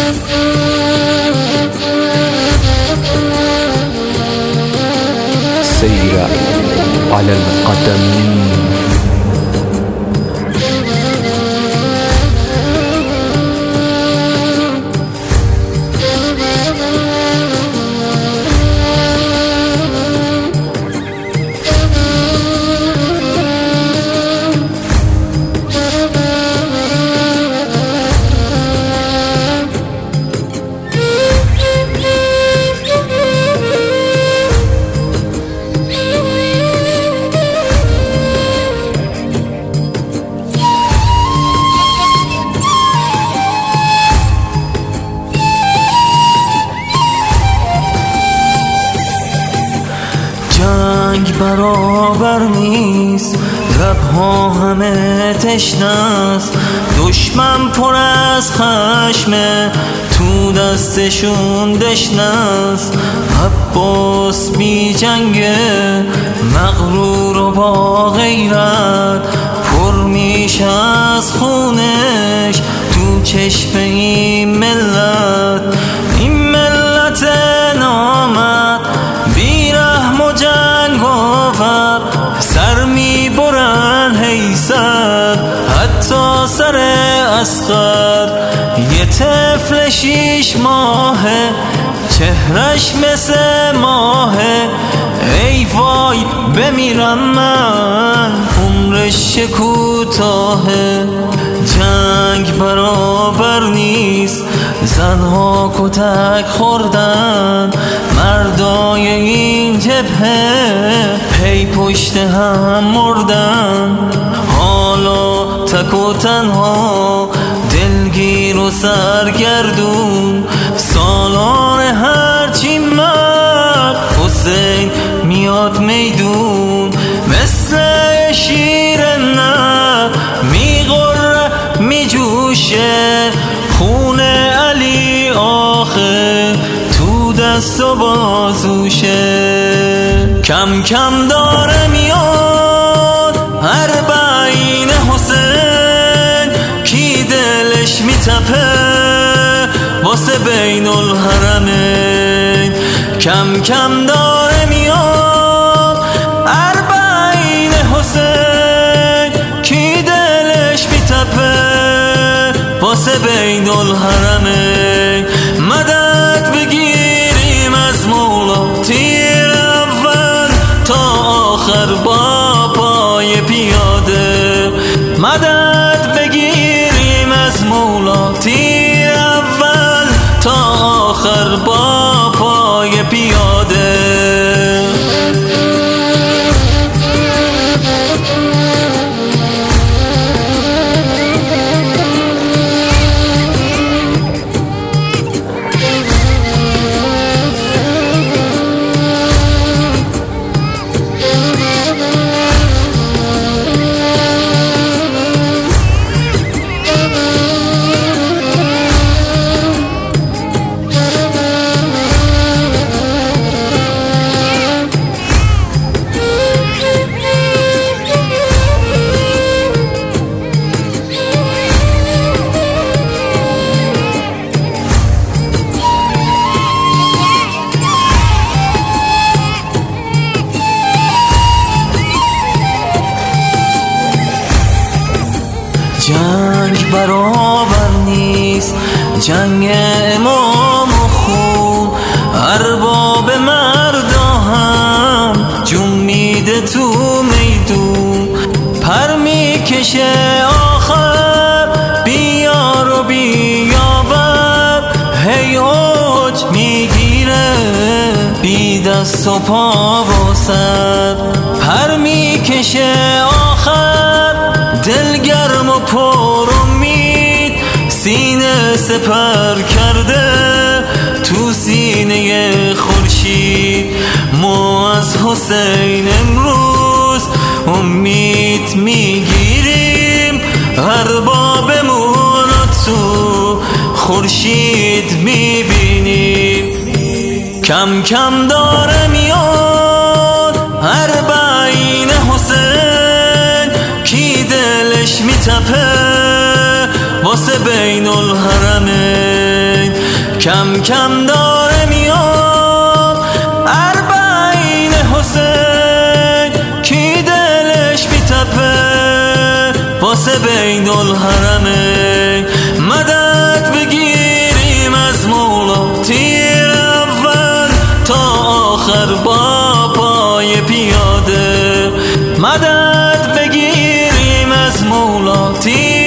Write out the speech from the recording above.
سير على القدم. جنگ برابر نیست، لب‌ها همه تشنه‌ست، دشمن پر از خشمه، تو دستشون دشنه‌ست. عباس بی جنگه، مغرور و با غیرت، پر میشه از خونش تو چشم این ملت. این ملت نامرد بی رحم و جنگاور، سر میبرن حیثت حتی سر اصغر. یه طفل 6 ماهه، چهرش مثل ماهه، ای وای بمیرم من عمرش کوتاهه. جنگ برابر نیست، زنها کتک خوردن، مردای این جبهه پی پشت هم مردن. حالا تک و تنها، دلگیر و سرگردون، سالار هرچی مرد حسین میاد میدون. مثل شیر نه میغره میجوشه، خون علی آخه تو دست و بازوشه. کم کم داره میاد اربعین حسین، کی دلش میتپه واسه بین الحرمین. کم کم داره میاد اربعین حسین، کی دلش میتپه واسه بین الحرمین. مدد بگیریم از مولا، تیر اول تا آخر با پای پیاده. مدد بگیریم از مولا، تیر اول تا آخر با پای پیاده. جنگ برابر نیست، جنگ امام و خون، ارباب مردا هم جون میده تو میدون. پر میکشه آخر بیار و بیاور، هی اوج میگیره بی دست و پا و سر. پر میکشه آخر دلگرم و پر امید، سینه سپر کرده تو سینه خورشید. ما از حسین امروز امید میگیریم، اربابمون تو خورشید میبینیم. کم کم داره میاد اربعین حسین، کی دلش میتپه واسه بین الحرمین. کم کم داره میاد اربعین حسین کی دلش بی‌تپه واسه بین الحرمین مدد بگیریم از مولا تیر اول تا آخر با پای پیاده مدد بگیریم از مولا تیر